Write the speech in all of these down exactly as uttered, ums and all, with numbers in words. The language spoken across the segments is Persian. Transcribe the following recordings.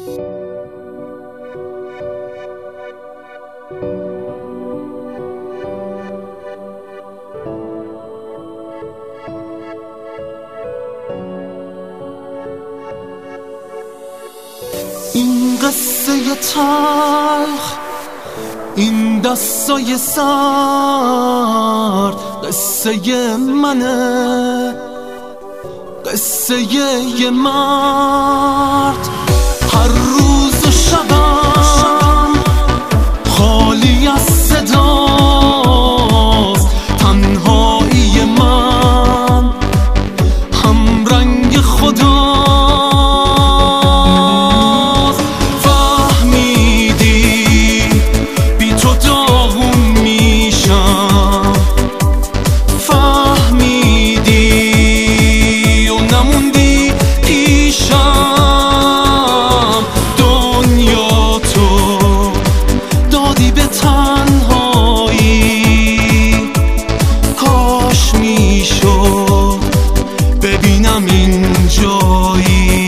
این قصه تلخ، این دستای سرد، قصه منه، قصه یه مرد. هر روز و شبم خالی از صداست، تنهایی من هم رنگ خدا. ببینم این جایی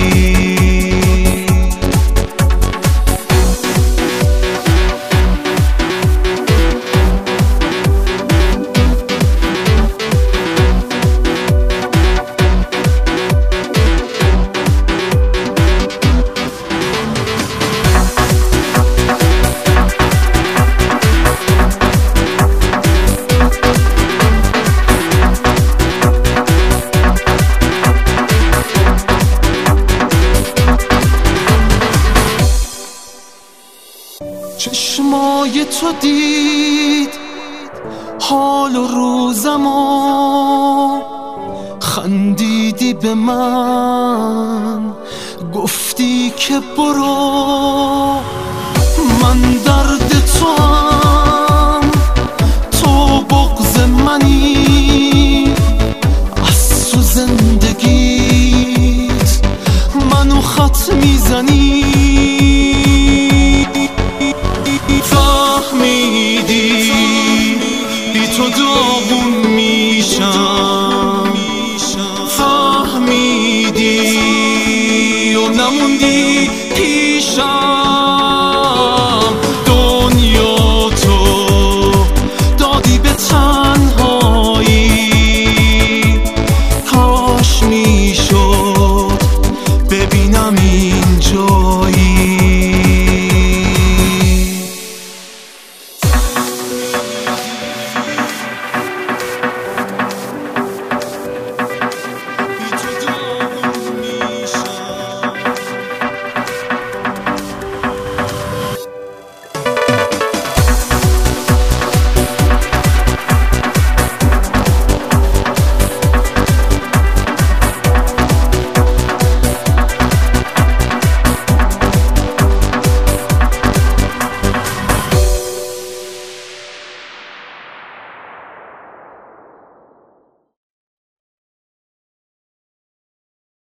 چشمای تو دید حال و روزمو، خندیدی به من، گفتی که برو، من درد تو هم